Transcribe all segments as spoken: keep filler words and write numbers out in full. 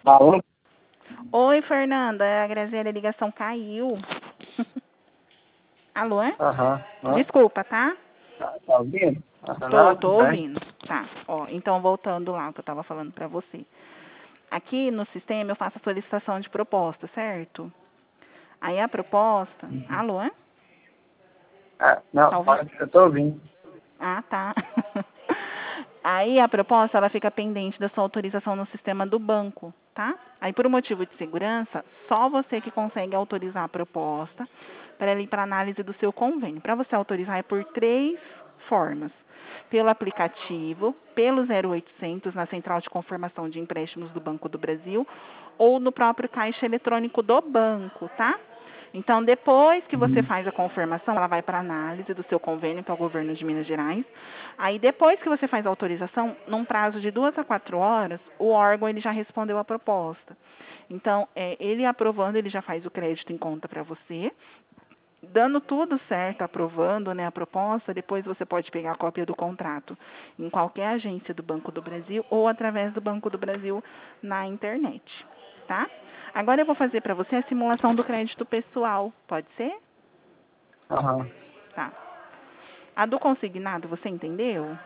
Alô? Oi, Fernanda. A Graziela, a ligação caiu. Alô? Aham. Aham. Desculpa, tá? Tá, tá ouvindo? Tô, Aham, tô tudo bem. ouvindo. Tá. Ó, então voltando lá o que eu tava falando pra você. Aqui no sistema eu faço a solicitação de proposta, certo? Aí a proposta. Uhum. Alô? Ah, não, Tá ouvindo? pode, eu tô ouvindo. Ah, tá. Aí a proposta ela fica pendente da sua autorização no sistema do banco, tá? Aí por um motivo de segurança, só você que consegue autorizar a proposta para ela ir para análise do seu convênio. Para você autorizar é por três formas: pelo aplicativo, pelo zero oitocentos na Central de Confirmação de Empréstimos do Banco do Brasil ou no próprio caixa eletrônico do banco, tá? Então, depois que você Uhum. faz a confirmação, ela vai para análise do seu convênio, que é o governo de Minas Gerais. Aí, depois que você faz a autorização, num prazo de duas a quatro horas, o órgão ele já respondeu a proposta. Então, é, ele aprovando, ele já faz o crédito em conta para você. Dando tudo certo, aprovando, né, a proposta, depois você pode pegar a cópia do contrato em qualquer agência do Banco do Brasil ou através do Banco do Brasil na internet, tá? Agora eu vou fazer para você a simulação do crédito pessoal, pode ser? Aham. Tá. A do consignado, você entendeu?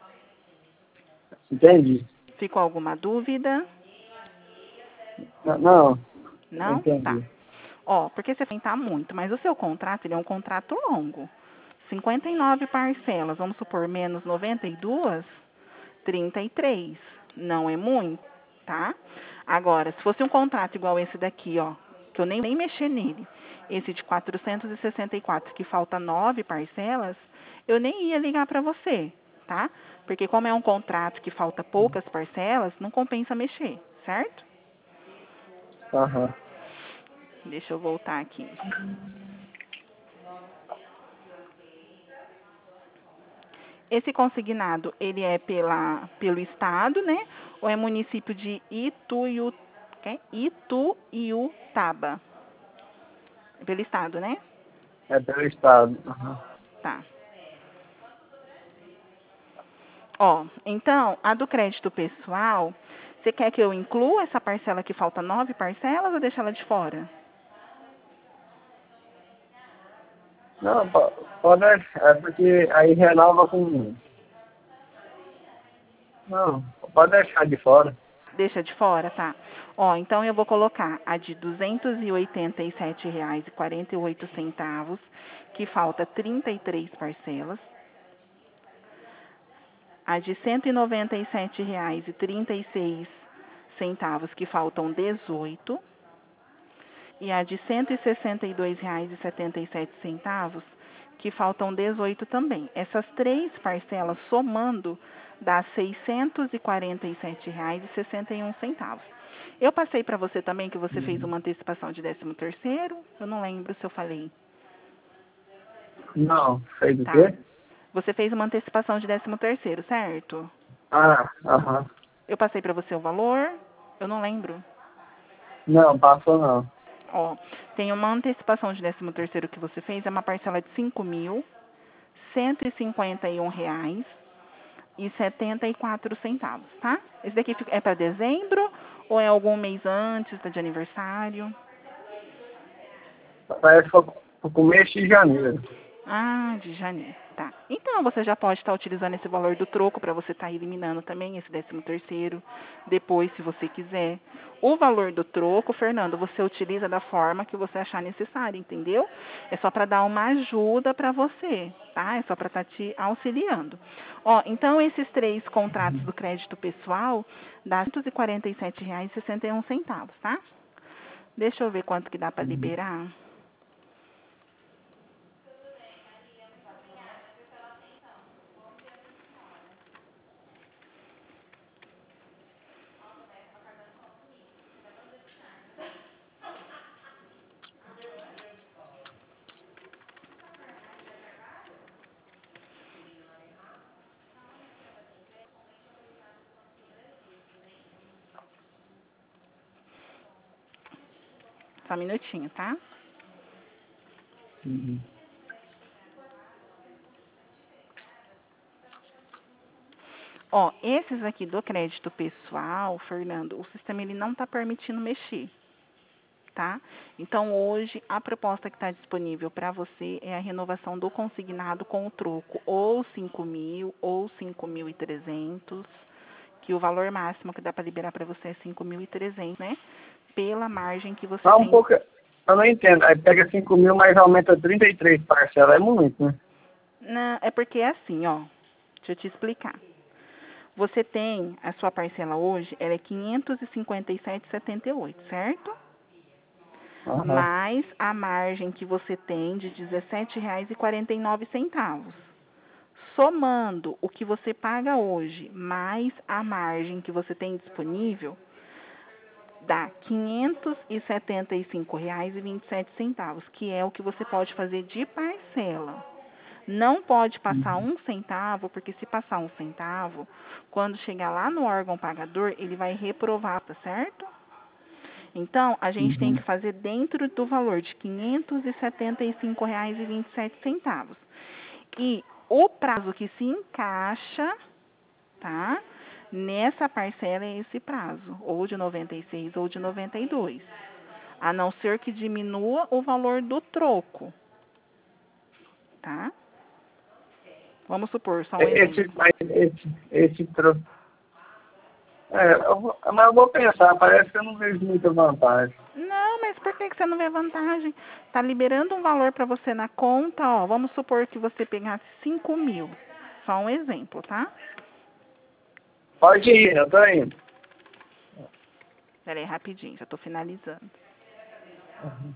Entendi. Ficou alguma dúvida? Não, não, eu Não? Tá. entendi. Ó, porque você tentar muito, mas o seu contrato, ele é um contrato longo. cinquenta e nove parcelas, vamos supor, menos noventa e duas, trinta e três. Não é muito, tá? Agora, se fosse um contrato igual esse daqui, ó, que eu nem, nem mexer nele, esse de quatrocentos e sessenta e quatro, que falta nove parcelas, eu nem ia ligar para você, tá? Porque como é um contrato que falta poucas parcelas, não compensa mexer, certo? Aham. Deixa eu voltar aqui. Esse consignado, ele é pela, pelo estado, né? Ou é município de Ituiu, quê? Ituiutaba? Pelo estado, né? É pelo estado. Aham. Tá. Ó, então, a do crédito pessoal, você quer que eu inclua essa parcela que falta nove parcelas ou deixa ela de fora? Não, po- pode, é porque aí renova com... Não, pode deixar de fora. Deixa de fora, tá? Ó, então eu vou colocar a de duzentos e oitenta e sete reais e quarenta e oito centavos, que falta trinta e três parcelas. A de cento e noventa e sete reais e trinta e seis centavos, que faltam dezoito, e a de cento e sessenta e dois reais e setenta e sete centavos, que faltam dezoito também. Essas três parcelas somando dá seiscentos e quarenta e sete reais e sessenta e um centavos. Eu passei para você também que você fez Uhum. uma antecipação de décimo terceiro. Eu não lembro se eu falei. Não, fez o Tá. quê? Você fez uma antecipação de décimo terceiro, certo? Ah, aham. Eu passei para você o valor. Eu não lembro. Não, passou não. Ó, tem uma antecipação de décimo terceiro que você fez, é uma parcela de cinco mil cento e cinquenta e um reais e setenta e quatro centavos, tá? Esse daqui é para dezembro ou é algum mês antes de aniversário? Parece que foi pro começo de janeiro. Ah, de janeiro, tá. Então você já pode estar utilizando esse valor do troco para você estar eliminando também esse décimo terceiro, depois, se você quiser. O valor do troco, Fernando, você utiliza da forma que você achar necessário, entendeu? É só para dar uma ajuda para você, tá? É só para estar te auxiliando. Ó, então esses três contratos do crédito pessoal dá cento e quarenta e sete reais e sessenta e um centavos, tá? Deixa eu ver quanto que dá para Uhum. liberar. Só um minutinho, tá? Uhum. Ó, esses aqui do crédito pessoal, Fernando, o sistema ele não está permitindo mexer, tá? Então, hoje, a proposta que está disponível para você é a renovação do consignado com o troco ou cinco mil ou cinco mil e trezentos, que o valor máximo que dá para liberar para você é cinco mil e trezentos, né? Pela margem que você Só um tem. pouco, eu não entendo. Aí pega cinco mil, mas aumenta trinta e três parcelas. É muito, né? Não, é porque é assim, ó. Deixa eu te explicar. Você tem a sua parcela hoje, ela é quinhentos e cinquenta e sete reais e setenta e oito, certo? Aham. Mais a margem que você tem de dezessete reais e quarenta e nove centavos. Somando o que você paga hoje, mais a margem que você tem disponível, dá quinhentos e setenta e cinco reais e vinte e sete centavos, que é o que você pode fazer de parcela. Não pode passar Uhum. um centavo, porque se passar um centavo, quando chegar lá no órgão pagador, ele vai reprovar, tá certo? Então, a gente tem que Uhum. fazer dentro do valor de quinhentos e setenta e cinco reais e vinte e sete centavos. E o prazo que se encaixa, tá? Nessa parcela é esse prazo, ou de noventa e seis ou de noventa e dois. A não ser que diminua o valor do troco, tá? Vamos supor, só um Esse, exemplo. mas esse, esse tro... É, eu vou, mas eu vou pensar, parece que eu não vejo muita vantagem. Não, mas por que que você não vê vantagem? Tá liberando um valor para você na conta, ó. Vamos supor que você pegasse cinco mil. Só um exemplo, tá? Pode ir, eu tô indo. Pera aí, rapidinho, já tô finalizando. Uhum.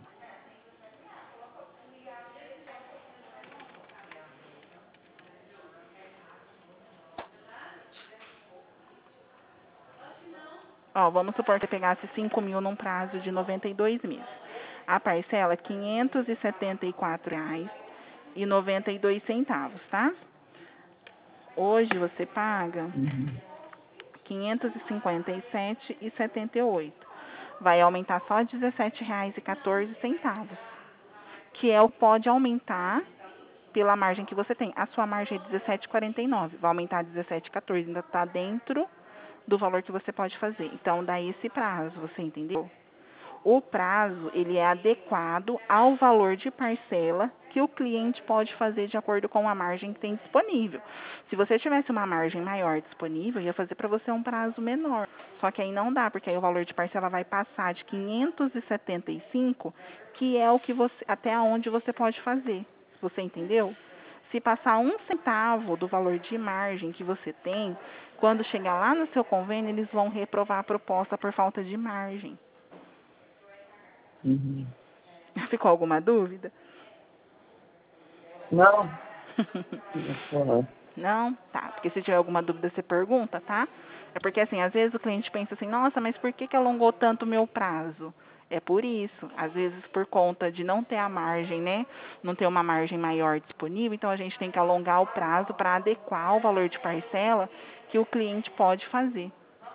Ó, vamos supor que você pegasse cinco mil num prazo de noventa e dois meses. A parcela é quinhentos e setenta e quatro reais e noventa e dois centavos, tá? Hoje você paga Uhum. quinhentos e cinquenta e sete reais e setenta e oito. Vai aumentar só dezessete reais e quatorze centavos, que é o que pode aumentar pela margem que você tem. A sua margem é dezessete reais e quarenta e nove, vai aumentar dezessete reais e quatorze, ainda está dentro do valor que você pode fazer. Então, dá esse prazo, você entendeu? O prazo, ele é adequado ao valor de parcela que o cliente pode fazer de acordo com a margem que tem disponível. Se você tivesse uma margem maior disponível, ia fazer para você um prazo menor. Só que aí não dá, porque aí o valor de parcela vai passar de quinhentos e setenta e cinco, que é o que você, até onde você pode fazer. Você entendeu? Se passar um centavo do valor de margem que você tem, quando chegar lá no seu convênio, eles vão reprovar a proposta por falta de margem. Uhum. Ficou alguma dúvida? Não, não. Não? Tá. Porque se tiver alguma dúvida, você pergunta, tá? É porque, assim, às vezes o cliente pensa assim, nossa, mas por que que alongou tanto o meu prazo? É por isso. Às vezes por conta de não ter a margem, né? Não ter uma margem maior disponível, então a gente tem que alongar o prazo para adequar o valor de parcela que o cliente pode fazer.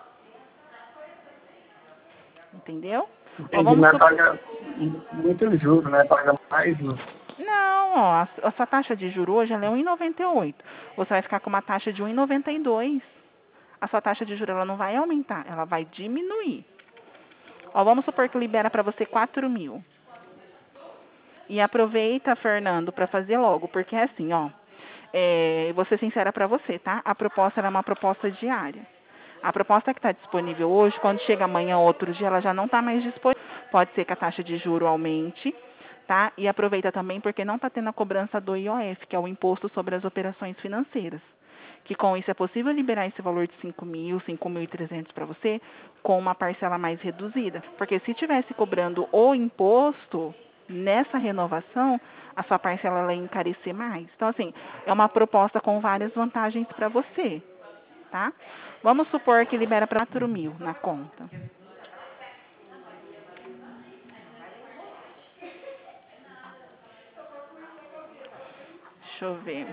Entendeu? Ó, Entendi, vamos mas supor. paga muito juro, né? Paga mais juro. Não, ó, a, a sua taxa de juros hoje ela é um vírgula noventa e oito. Você vai ficar com uma taxa de um vírgula noventa e dois. A sua taxa de juros ela não vai aumentar, ela vai diminuir. Ó, vamos supor que libera para você quatro mil. E aproveita, Fernando, para fazer logo, porque é assim, ó. É, vou ser sincera para você, tá? A proposta era uma proposta diária. A proposta que está disponível hoje, quando chega amanhã ou outro dia, ela já não está mais disponível. Pode ser que a taxa de juro aumente, tá? E aproveita também porque não está tendo a cobrança do I O F, que é o Imposto sobre as Operações Financeiras. Que com isso é possível liberar esse valor de cinco mil, cinco mil e trezentos para você com uma parcela mais reduzida. Porque se tivesse cobrando o imposto nessa renovação, a sua parcela ela ia encarecer mais. Então, assim, é uma proposta com várias vantagens para você, tá? Vamos supor que libera para quatro mil na conta. Deixa eu ver.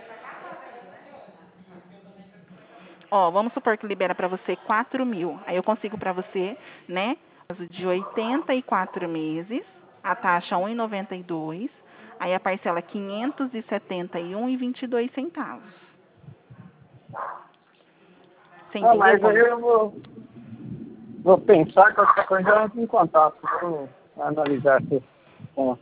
Ó, vamos supor que libera para você quatro mil. Aí eu consigo para você, né, de oitenta e quatro meses, a taxa um vírgula noventa e dois, aí a parcela quinhentos e setenta e um reais e vinte e dois centavos. Você Ah, entendeu? mas como- aí eu vou, vou pensar que outra coisa eu entro em contato. Vou analisar esse ponto.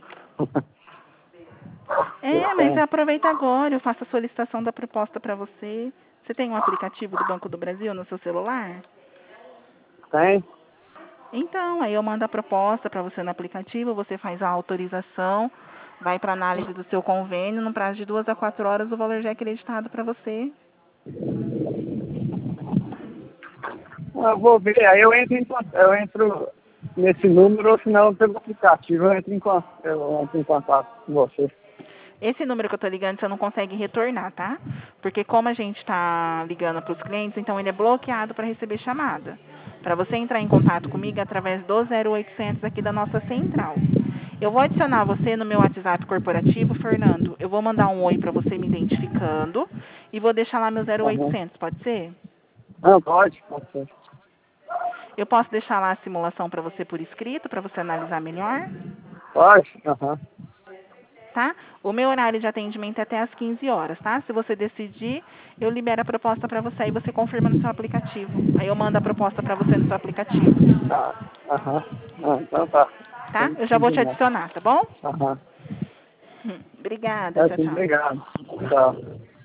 É, mas aproveita agora, eu faço a solicitação da proposta para você. Você tem um aplicativo do Banco do Brasil no seu celular? Tem? Então, aí eu mando a proposta para você no aplicativo, você faz a autorização, vai para análise do seu convênio, no prazo de duas a quatro horas o valor já é acreditado para você. Eu vou ver, aí eu entro em contato, eu entro nesse número, ou senão pelo aplicativo eu entro em, con- eu entro em contato com você. Esse número que eu tô ligando você não consegue retornar, tá? Porque como a gente tá ligando para os clientes, então ele é bloqueado para receber chamada. Para você entrar em contato comigo é através do zero oitocentos aqui da nossa central. Eu vou adicionar você no meu WhatsApp corporativo, Fernando. Eu vou mandar um oi para você me identificando e vou deixar lá meu zero Uhum. oitocentos, pode ser? Não, pode, pode ser. Eu posso deixar lá a simulação para você por escrito, para você analisar melhor, Pode? Aham. tá? O meu horário de atendimento é até às quinze horas, tá? Se você decidir, eu libero a proposta para você e você confirma no seu aplicativo. Aí eu mando a proposta para você no seu aplicativo, Tá. Aham. Ah, então tá. tá? Tem Eu já que vou te combinar. adicionar, tá bom? Aham. Hum, Obrigada, É, tchau, sim, tchau. obrigado. Tchau.